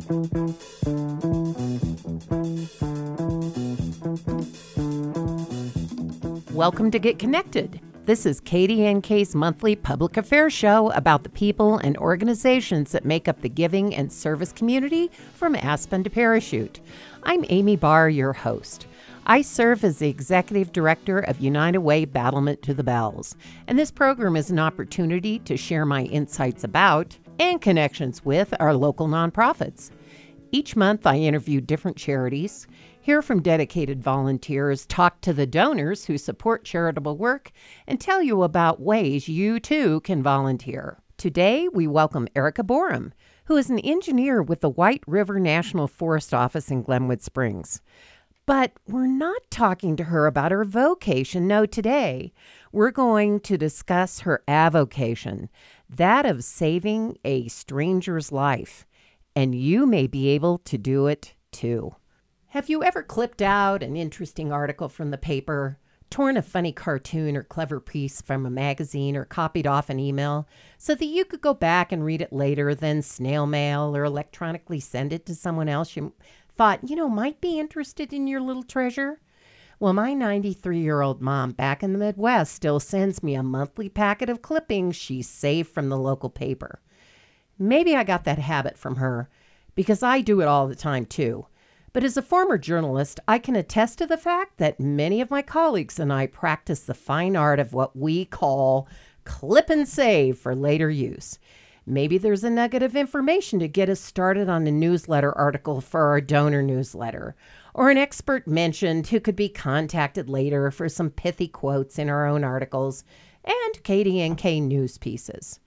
Welcome to Get Connected. This is KDNK's monthly public affairs show about the people and organizations that make up the giving and service community from Aspen to Parachute. I'm Amy Barr, your host. I serve as the Executive Director of United Way Battlement to the Bells, and this program is an opportunity to share my insights about and connections with our local nonprofits. Each month, I interview different charities, hear from dedicated volunteers, talk to the donors who support charitable work, and tell you about ways you too can volunteer. Today, we welcome Erica Borum, who is an engineer with the White River National Forest Office in Glenwood Springs. But we're not talking to her about her vocation. No, today we're going to discuss her avocation, that of saving a stranger's life. And you may be able to do it too. Have you ever clipped out an interesting article from the paper, torn a funny cartoon or clever piece from a magazine, or copied off an email so that you could go back and read it later, then snail mail or electronically send it to someone else you thought, might be interested in your little treasure? Well, my 93-year-old mom back in the Midwest still sends me a monthly packet of clippings she saved from the local paper. Maybe I got that habit from her because I do it all the time too. But as a former journalist, I can attest to the fact that many of my colleagues and I practice the fine art of what we call clip and save for later use. Maybe there's a nugget of information to get us started on a newsletter article for our donor newsletter, or an expert mentioned who could be contacted later for some pithy quotes in our own articles and KDNK news pieces.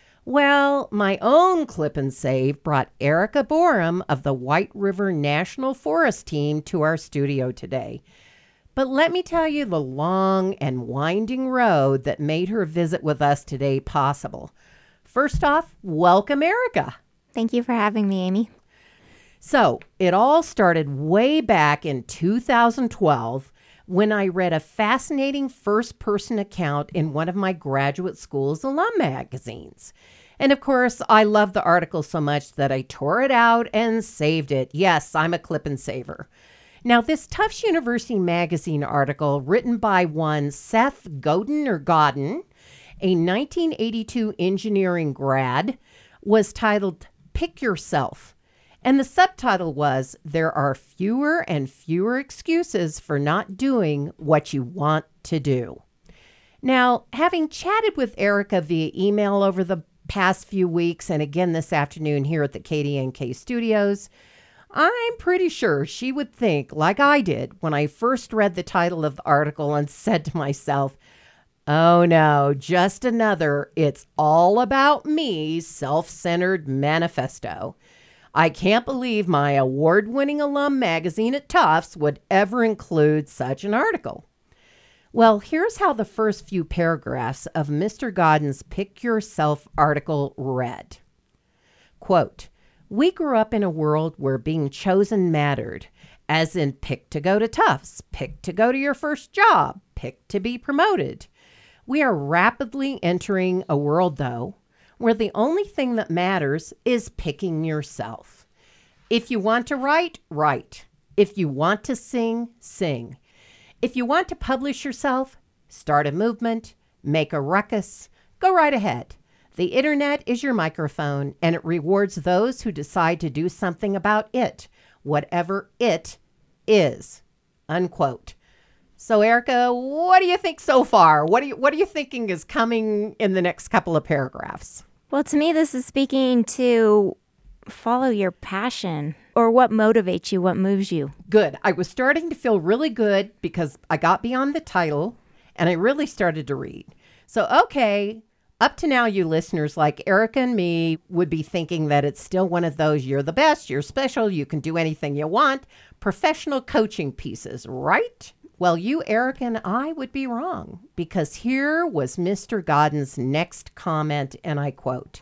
Well, my own clip and save brought Erica Borum of the White River National Forest team to our studio today. But let me tell you the long and winding road that made her visit with us today possible. First off, welcome, Erica. Thank you for having me, Amy. So it all started way back in 2012 when I read a fascinating first-person account in one of my graduate school's alum magazines. And of course, I loved the article so much that I tore it out and saved it. Yes, I'm a clip and saver. Now, this Tufts University magazine article, written by one Seth Godin, a 1982 engineering grad, was titled Pick Yourself. And the subtitle was, There Are Fewer and Fewer Excuses for Not Doing What You Want to Do. Now, having chatted with Erica via email over the past few weeks and again this afternoon here at the KDNK studios, I'm pretty sure she would think, like I did when I first read the title of the article and said to myself, oh no, just another "it's all about me" self-centered manifesto. I can't believe my award-winning alum magazine at Tufts would ever include such an article. Well, here's how the first few paragraphs of Mr. Godin's Pick Yourself article read. Quote, "We grew up in a world where being chosen mattered, as in pick to go to Tufts, pick to go to your first job, pick to be promoted. We are rapidly entering a world, though, where the only thing that matters is picking yourself. If you want to write, write. If you want to sing, sing. If you want to publish yourself, start a movement, make a ruckus, go right ahead. The internet is your microphone, and it rewards those who decide to do something about it, whatever it is." Unquote. So, Erica, what do you think so far? What are you thinking is coming in the next couple of paragraphs? Well, to me, this is speaking to follow your passion, or what motivates you, what moves you. Good. I was starting to feel really good because I got beyond the title and I really started to read. So, okay, up to now, you listeners like Erica and me would be thinking that it's still one of those "you're the best, you're special, you can do anything you want" professional coaching pieces, right? Well, you, Erica, and I would be wrong, because here was Mr. Godin's next comment, and I quote,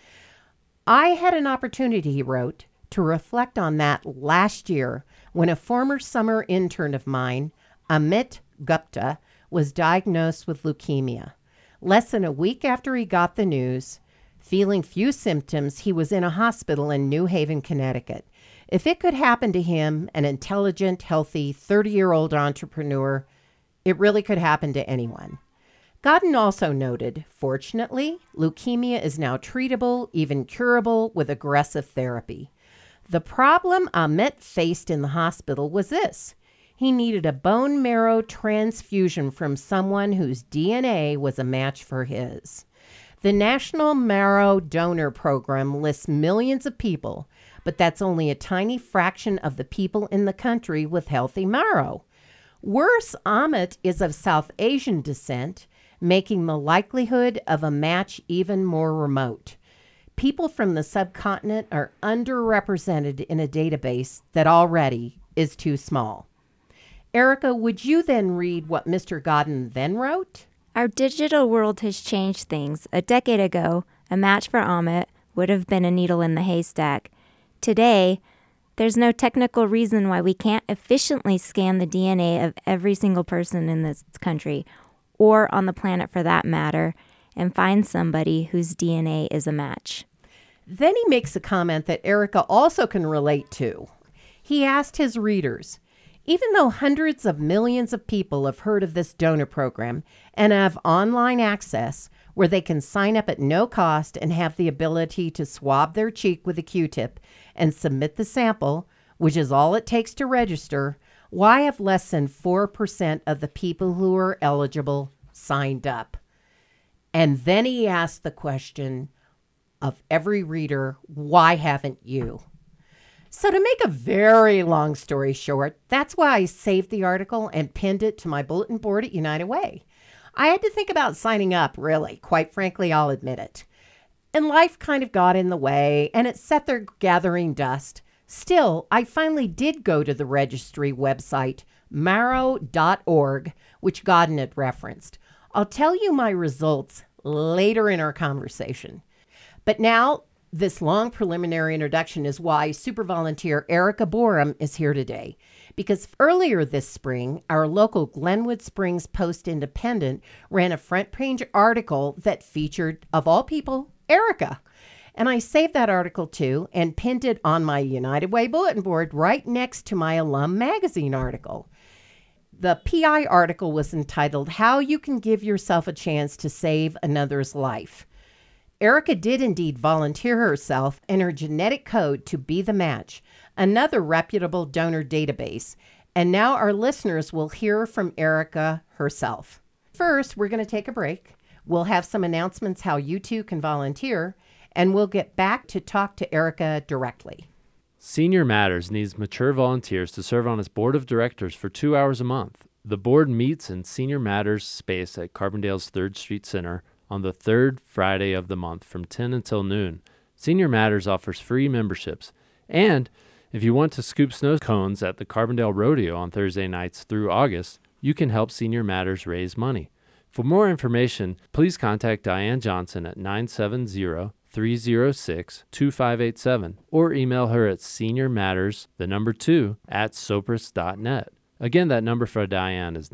"I had an opportunity," he wrote, "to reflect on that last year when a former summer intern of mine, Amit Gupta, was diagnosed with leukemia. Less than a week after he got the news, Feeling few symptoms, he was in a hospital in New Haven, Connecticut. If it could happen to him, an intelligent, healthy, 30-year-old entrepreneur, it really could happen to anyone. Godden also noted, fortunately, leukemia is now treatable, even curable, with aggressive therapy. The problem Amit faced in the hospital was this. He needed a bone marrow transfusion from someone whose DNA was a match for his. The National Marrow Donor Program lists millions of people, but that's only a tiny fraction of the people in the country with healthy marrow. Worse, Amit is of South Asian descent, making the likelihood of a match even more remote. People from the subcontinent are underrepresented in a database that already is too small. Erica, would you then read what Mr. Godden then wrote? Our digital world has changed things. A decade ago, a match for Amit would have been a needle in the haystack. Today, there's no technical reason why we can't efficiently scan the DNA of every single person in this country, or on the planet for that matter, and find somebody whose DNA is a match. Then he makes a comment that Erica also can relate to. He asked his readers, even though hundreds of millions of people have heard of this donor program and have online access where they can sign up at no cost and have the ability to swab their cheek with a Q-tip and submit the sample, which is all it takes to register, why have less than 4% of the people who are eligible signed up? And then he asked the question of every reader, why haven't you? So to make a very long story short, that's why I saved the article and pinned it to my bulletin board at United Way. I had to think about signing up, really. Quite frankly, I'll admit it. And life kind of got in the way, and it set there gathering dust. Still, I finally did go to the registry website, marrow.org, which Godden had referenced. I'll tell you my results later in our conversation. But now, this long preliminary introduction is why super volunteer Erica Borum is here today. Because earlier this spring, our local Glenwood Springs Post-Independent ran a front page article that featured, of all people, Erica. And I saved that article too and pinned it on my United Way bulletin board right next to my Alum Magazine article. The PI article was entitled, How You Can Give Yourself a Chance to Save Another's Life. Erica did indeed volunteer herself and her genetic code to Be the Match, another reputable donor database. And now our listeners will hear from Erica herself. First, we're going to take a break. We'll have some announcements how you too can volunteer, and we'll get back to talk to Erica directly. Senior Matters needs mature volunteers to serve on its board of directors for 2 hours a month. The board meets in Senior Matters space at Carbondale's 3rd Street Center on the third Friday of the month from 10 until noon. Senior Matters offers free memberships. And if you want to scoop snow cones at the Carbondale Rodeo on Thursday nights through August, you can help Senior Matters raise money. For more information, please contact Diane Johnson at 970-306-2587 or email her at seniormatters2@sopris.net. Again, that number for Diane is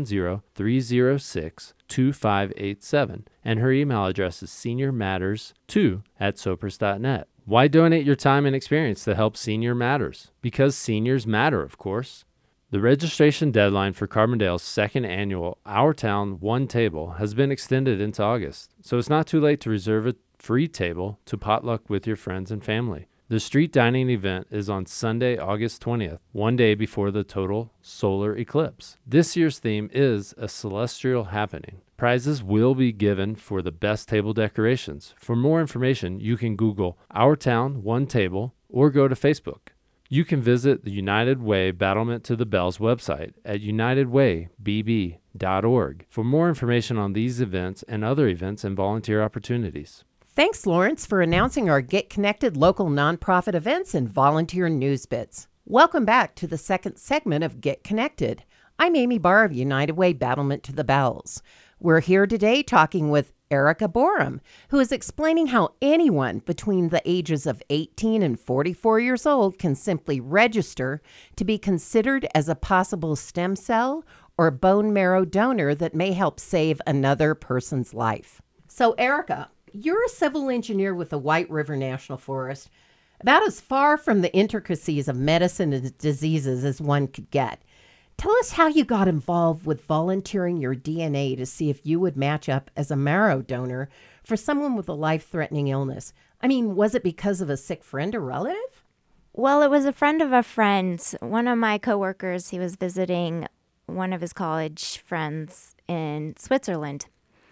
970-306-2587, and her email address is seniormatters2@sopris.net. Why donate your time and experience to help Senior Matters? Because seniors matter, of course. The registration deadline for Carbondale's second annual Our Town One Table has been extended into August, so it's not too late to reserve a free table to potluck with your friends and family. The street dining event is on Sunday, August 20th, one day before the total solar eclipse. This year's theme is a celestial happening. Prizes will be given for the best table decorations. For more information, you can Google Our Town One Table or go to Facebook. You can visit the United Way Battlement to the Bells website at unitedwaybb.org for more information on these events and other events and volunteer opportunities. Thanks, Lawrence, for announcing our Get Connected local nonprofit events and volunteer news bits. Welcome back to the second segment of Get Connected. I'm Amy Barr of United Way Battlement to the Bells. We're here today talking with Erica Borum, who is explaining how anyone between the ages of 18 and 44 years old can simply register to be considered as a possible stem cell or bone marrow donor that may help save another person's life. So, Erica, You're a civil engineer with the White River National Forest, about as far from the intricacies of medicine and diseases as one could get. Tell us how you got involved with volunteering your DNA to see if you would match up as a marrow donor for someone with a life-threatening illness. I mean, was it because of a sick friend or relative? Well, it was a friend of a friend. One of my coworkers, he was visiting one of his college friends in Switzerland.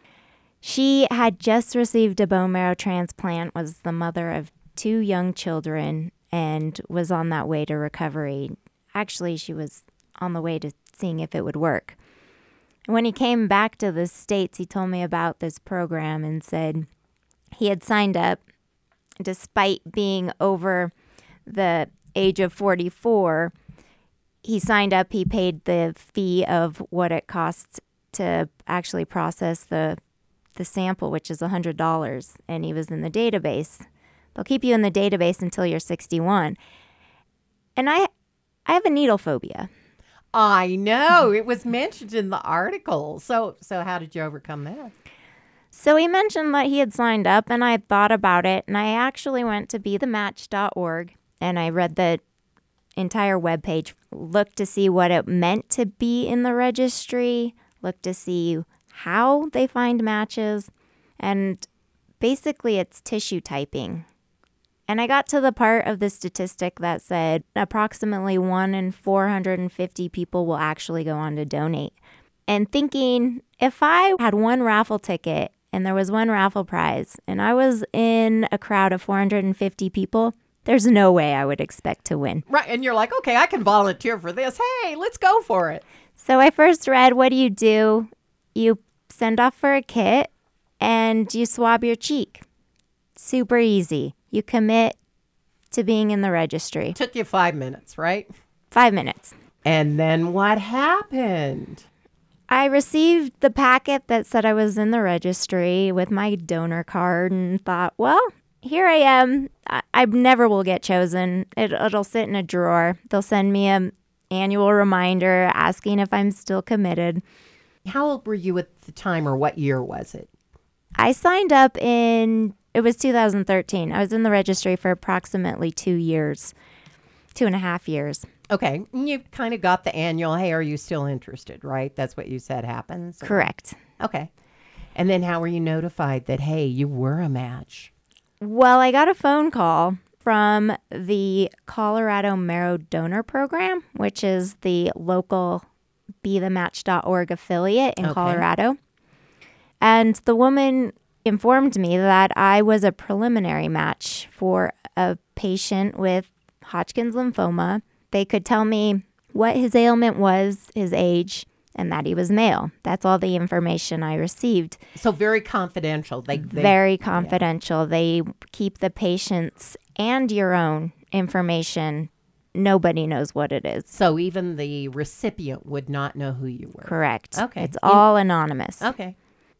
She had just received a bone marrow transplant, was the mother of 2 young children, and was on that way to recovery. Actually, she was on the way to seeing if it would work. When he came back to the States, he told me about this program and said he had signed up despite being over the age of 44. He signed up, he paid the fee of what it costs to actually process the sample, which is $100, and he was in the database. They'll keep you in the database until you're 61. And I have a needle phobia. I know. It was mentioned in the article. So how did you overcome that? So he mentioned that he had signed up, and I thought about it, and I actually went to bethematch.org, and I read the entire webpage, looked to see what it meant to be in the registry, looked to see how they find matches, and basically it's tissue typing. And I got to the part of the statistic that said approximately 1 in 450 people will actually go on to donate. And thinking, if I had one raffle ticket and there was one raffle prize and I was in a crowd of 450 people, there's no way I would expect to win. Right. And you're like, okay, I can volunteer for this. Hey, let's go for it. So I first read, what do? You send off for a kit and you swab your cheek. Super easy. You commit to being in the registry. Took you 5 minutes, right? 5 minutes. And then what happened? I received the packet that said I was in the registry with my donor card and thought, well, here I am. I never will get chosen. It'll sit in a drawer. They'll send me an annual reminder asking if I'm still committed. How old were you at the time, or what year was it? I signed up it was 2013. I was in the registry for approximately 2 years, 2.5 years. Okay. You kind of got the annual, hey, are you still interested, right? That's what you said happens. Correct. Okay. And then how were you notified that, hey, you were a match? Well, I got a phone call from the Colorado Marrow Donor Program, which is the local bethematch.org affiliate in Colorado. And the woman informed me that I was a preliminary match for a patient with Hodgkin's lymphoma. They could tell me what his ailment was, his age, and that he was male. That's all the information I received. So very confidential. Very confidential. Yeah. They keep the patient's and your own information. Nobody knows what it is. So even the recipient would not know who you were. Correct. Okay. It's all anonymous. Okay.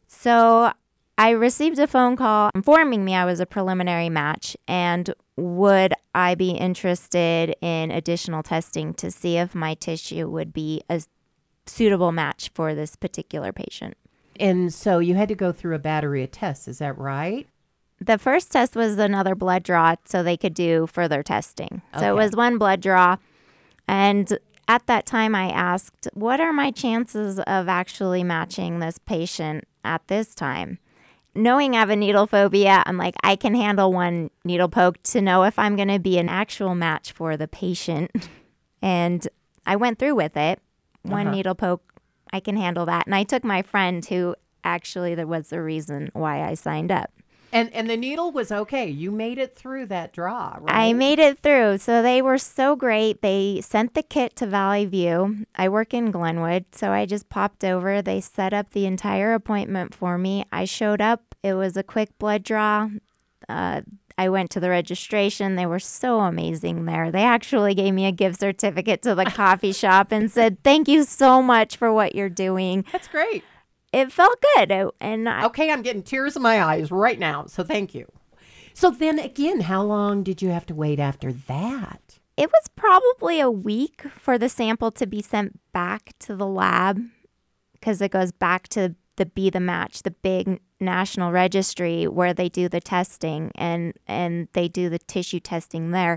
So I received a phone call informing me I was a preliminary match and would I be interested in additional testing to see if my tissue would be a suitable match for this particular patient. And so you had to go through a battery of tests, is that right? The first test was another blood draw so they could do further testing. Okay. So it was one blood draw. And at that time I asked, what are my chances of actually matching this patient at this time? Knowing I have a needle phobia, I'm like, I can handle one needle poke to know if I'm going to be an actual match for the patient. And I went through with it. One needle poke, I can handle that. And I took my friend who actually there was the reason why I signed up. And the needle was okay. You made it through that draw, right? I made it through. So they were so great. They sent the kit to Valley View. I work in Glenwood, so I just popped over. They set up the entire appointment for me. I showed up. It was a quick blood draw. I went to the registration. They were so amazing there. They actually gave me a gift certificate to the coffee shop and said, thank you so much for what you're doing. That's great. It felt good. Okay, I'm getting tears in my eyes right now, so thank you. So then again, how long did you have to wait after that? It was probably a week for the sample to be sent back to the lab because it goes back to the Be the Match, the big national registry where they do the testing and they do the tissue testing there.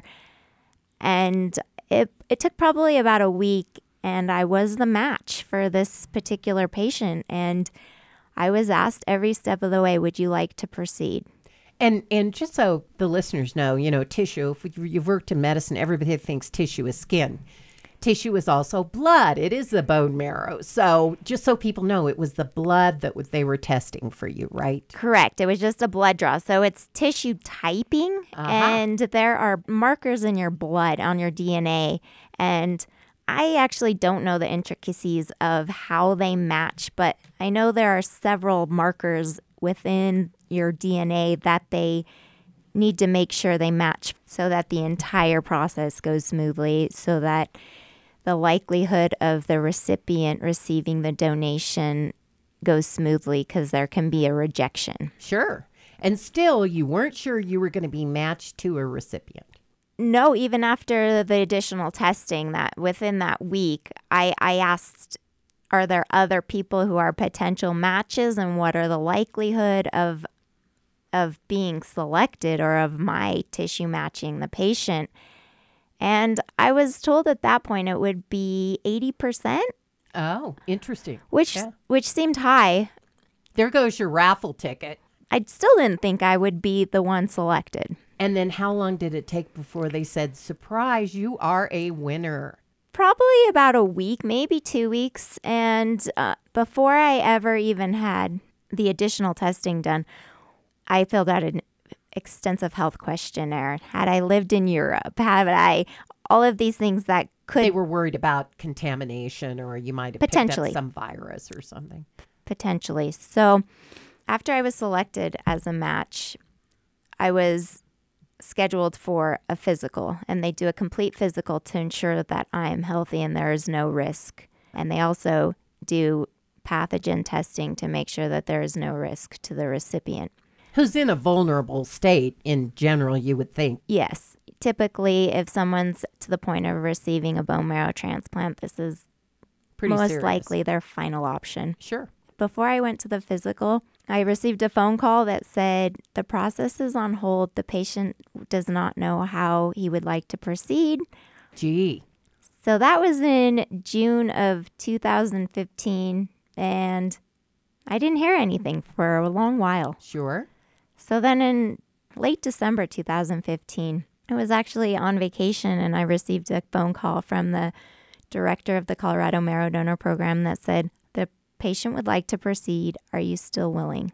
And it took probably about a week, and I was the match for this particular patient. And I was asked every step of the way, would you like to proceed? And just so the listeners know, tissue, if you've worked in medicine, everybody thinks tissue is skin. Tissue is also blood. It is the bone marrow. So just so people know, it was the blood that they were testing for you, right? Correct. It was just a blood draw. So it's tissue typing, and there are markers in your blood on your DNA. And I actually don't know the intricacies of how they match, but I know there are several markers within your DNA that they need to make sure they match so that the entire process goes smoothly, so that the likelihood of the recipient receiving the donation goes smoothly, because there can be a rejection. Sure. And still, you weren't sure you were going to be matched to a recipient. No, even after the additional testing, that within that week, I asked, are there other people who are potential matches, and what are the likelihood of being selected or of my tissue matching the patient? And I was told at that point it would be 80%. Oh, interesting. Which seemed high. There goes your raffle ticket. I still didn't think I would be the one selected. And then how long did it take before they said, surprise, you are a winner? Probably about a week, maybe 2 weeks. And before I ever even had the additional testing done, I filled out an extensive health questionnaire. Had I lived in Europe? Had I all of these things that could... They were worried about contamination, or you might have picked up some virus or something. Potentially. So after I was selected as a match, I was scheduled for a physical, and they do a complete physical to ensure that I am healthy and there is no risk. And they also do pathogen testing to make sure that there is no risk to the recipient. Who's in a vulnerable state in general, you would think. Yes. Typically, if someone's to the point of receiving a bone marrow transplant, this is pretty most serious. Likely their final option. Sure. Before I went to the physical, I received a phone call that said the process is on hold. The patient does not know how he would like to proceed. Gee. So that was in June of 2015, and I didn't hear anything for a long while. Sure. So then in late December 2015, I was actually on vacation, and I received a phone call from the director of the Colorado Marrow Donor Program that said, the patient would like to proceed. Are you still willing?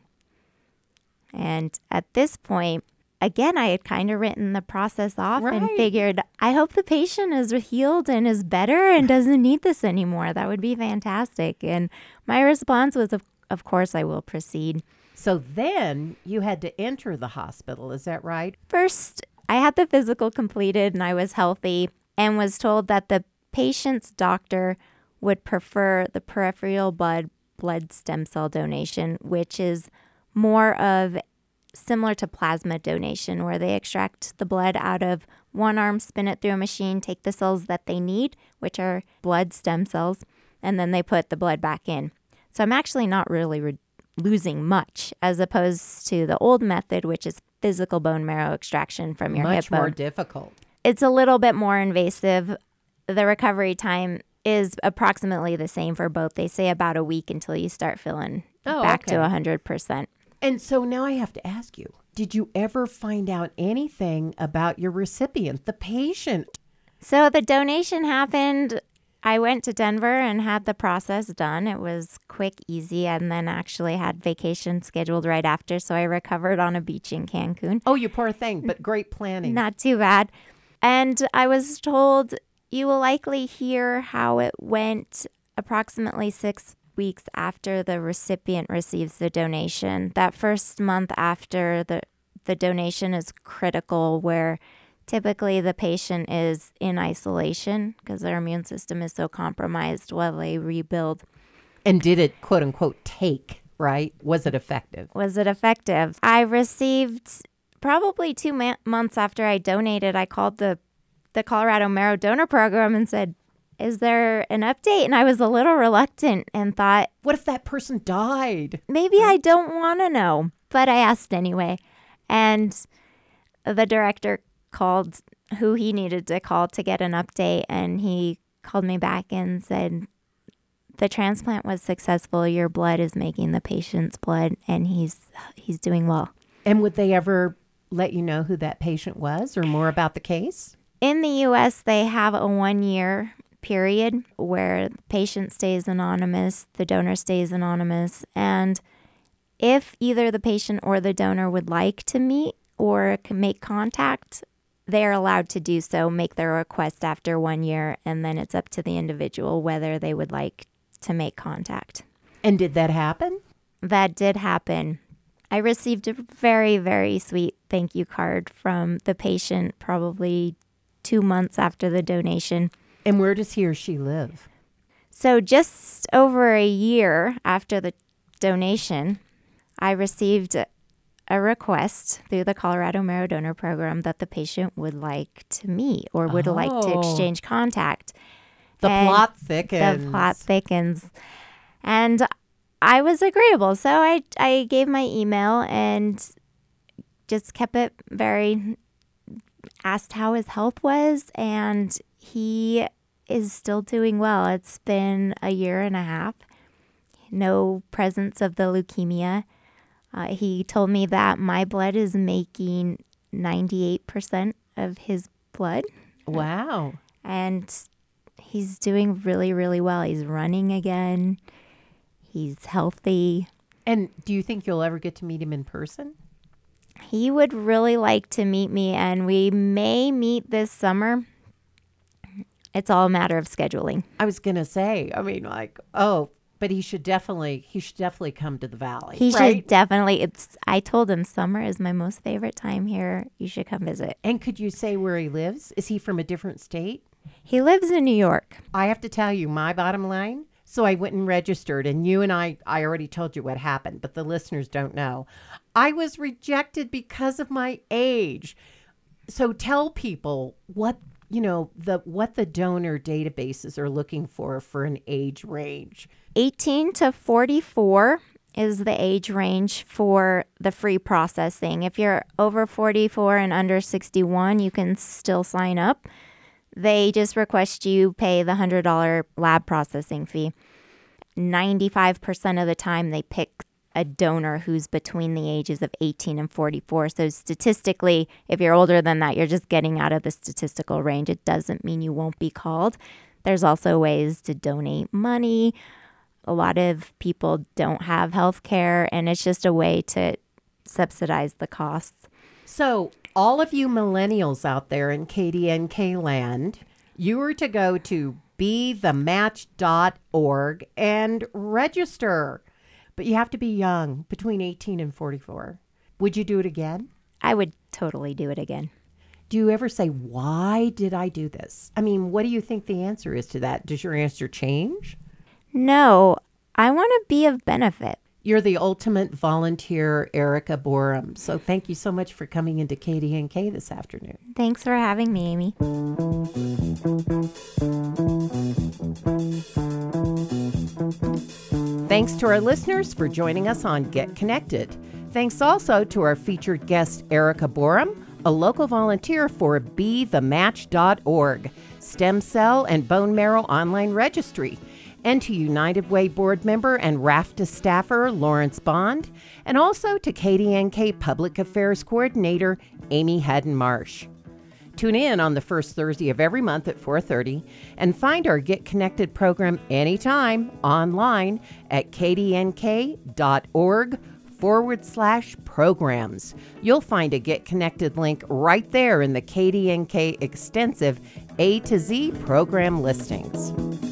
And at this point, again, I had kind of written the process off and figured, I hope the patient is healed and is better and doesn't need this anymore. That would be fantastic. And my response was, of course, I will proceed. So then you had to enter the hospital. Is that right? First, I had the physical completed and I was healthy, and was told that the patient's doctor would prefer the peripheral blood stem cell donation, which is more of similar to plasma donation, where they extract the blood out of one arm, spin it through a machine, take the cells that they need, which are blood stem cells, and then they put the blood back in. So I'm actually not really losing much, as opposed to the old method, which is physical bone marrow extraction from your hip bone. Much more difficult. It's a little bit more invasive. The recovery time is approximately the same for both. They say about a week until you start feeling back to 100%. And so now I have to ask you, did you ever find out anything about your recipient, the patient? So the donation happened. I went to Denver and had the process done. It was quick, easy, and then actually had vacation scheduled right after. So I recovered on a beach in Cancun. Oh, you poor thing, but great planning. Not too bad. And I was told, you will likely hear how it went approximately 6 weeks after the recipient receives the donation. That first month after the donation is critical, where typically the patient is in isolation because their immune system is so compromised while they rebuild. And did it, quote unquote, take, right? Was it effective? Was it effective? I received probably 2 months after I donated, I called the Colorado Marrow Donor Program and said, is there an update? And I was a little reluctant and thought, What if that person died? maybe I don't want to know. But I asked anyway. And the director called who he needed to call to get an update. And he called me back and said, the transplant was successful. Your blood is making the patient's blood, and he's doing well. And would they ever let you know who that patient was or more about the case? In the U.S., they have a 1-year period where the patient stays anonymous, the donor stays anonymous, and if either the patient or the donor would like to meet or make contact, they're allowed to do so, make their request after 1 year, and then it's up to the individual whether they would like to make contact. And did that happen? That did happen. I received a very, very sweet thank you card from the patient probably 2 months after the donation. And where does he or she live? So just over a year after the donation, I received a request through the Colorado Marrow Donor Program that the patient would like to meet or would like to exchange contact. The plot thickens. The plot thickens. And I was agreeable. So I gave my email and just kept it asked how his health was. And he is still doing well. It's been a year and a half. No presence of the leukemia. He told me that my blood is making 98% of his blood. Wow. And he's doing really, really well. He's running again. He's healthy. And do you think you'll ever get to meet him in person? He would really like to meet me, and we may meet this summer. It's all a matter of scheduling. I was going to say, but he should definitely come to the Valley. He should definitely. I told him summer is my most favorite time here. You should come visit. And could you say where he lives? Is he from a different state? He lives in New York. I have to tell you my bottom line. So I went and registered, and you and I already told you what happened, but the listeners don't know. I was rejected because of my age. So tell people what the donor databases are looking for an age range. 18 to 44 is the age range for the free processing. If you're over 44 and under 61, you can still sign up. They just request you pay the $100 lab processing fee. 95% of the time, they pick a donor who's between the ages of 18 and 44. So statistically, if you're older than that, you're just getting out of the statistical range. It doesn't mean you won't be called. There's also ways to donate money. A lot of people don't have health care, and it's just a way to subsidize the costs. So all of you millennials out there in KDNK land, you are to go to bethematch.org and register. But you have to be young, between 18 and 44. Would you do it again? I would totally do it again. Do you ever say, why did I do this? I mean, what do you think the answer is to that? Does your answer change? No, I want to be of benefit. You're the ultimate volunteer, Erica Borum. So thank you so much for coming into KDNK this afternoon. Thanks for having me, Amy. Thanks to our listeners for joining us on Get Connected. Thanks also to our featured guest, Erica Borum, a local volunteer for bethematch.org, stem cell and bone marrow online registry, and to United Way board member and RAFTA staffer Lawrence Bond, and also to KDNK Public Affairs Coordinator Amy Haddon-Marsh. Tune in on the first Thursday of every month at 4:30 and find our Get Connected program anytime online at kdnk.org/programs. You'll find a Get Connected link right there in the KDNK extensive A to Z program listings.